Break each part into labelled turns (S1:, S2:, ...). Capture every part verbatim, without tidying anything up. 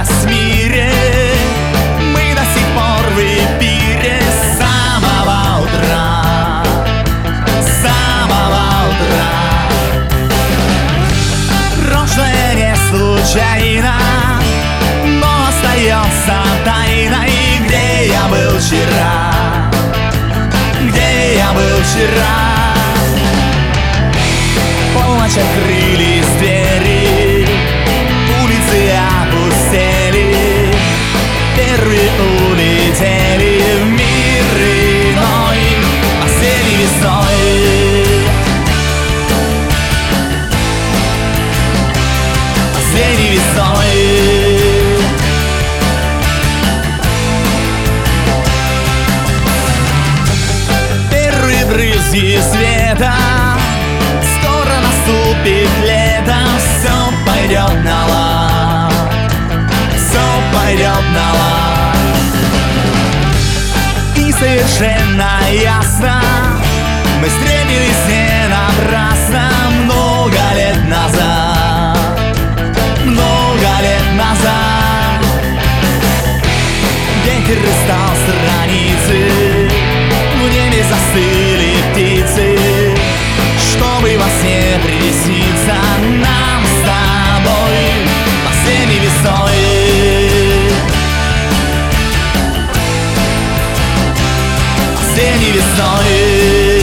S1: нас в мире, мы до сих пор в эфире с самого утра, с самого утра. Прошлое не случайно, но остается тайной. Где я был вчера? Где я был вчера? Полночь открылись двери, улицы опустели, первые улетели в мир иной, осенней весной, осенней весной. Первые брызги света, скоро наступит лето, все пойдет на лад, все пойдет на лад. И совершенно ясно, мы встретились не напрасно много лет назад, много лет назад. Ветер растал страницы, в небе застыли птицы, чтобы во сне присниться нам с тобой осенней весной, осенней весной.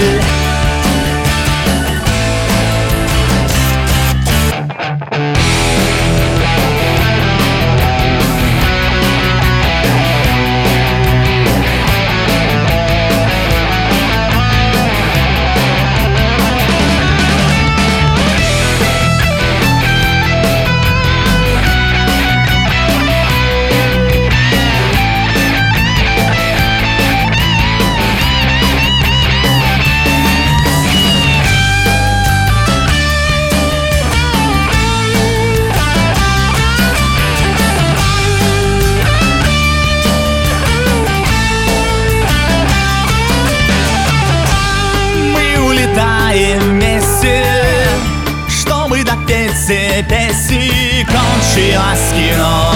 S1: Вместе, чтобы допеть все песни, кончилось кино,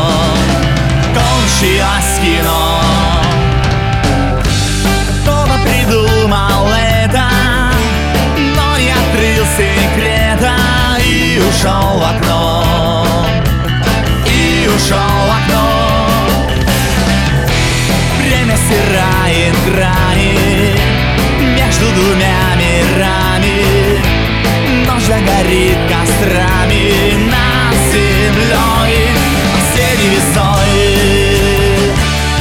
S1: кончилось кино. Кто-то придумал это, но не открыл секрета и ушел в окно, и ушел в окно. Время стирает грани между двумя мирами, ночь горит кострами над землей осенней весной,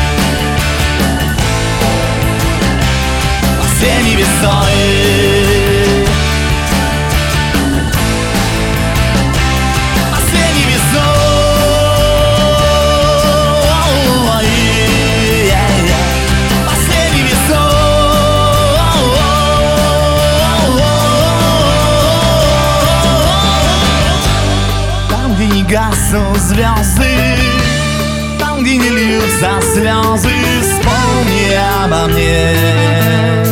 S1: осенней весной. Гаснут звезды, там, где не льются слезы, вспомни обо мне.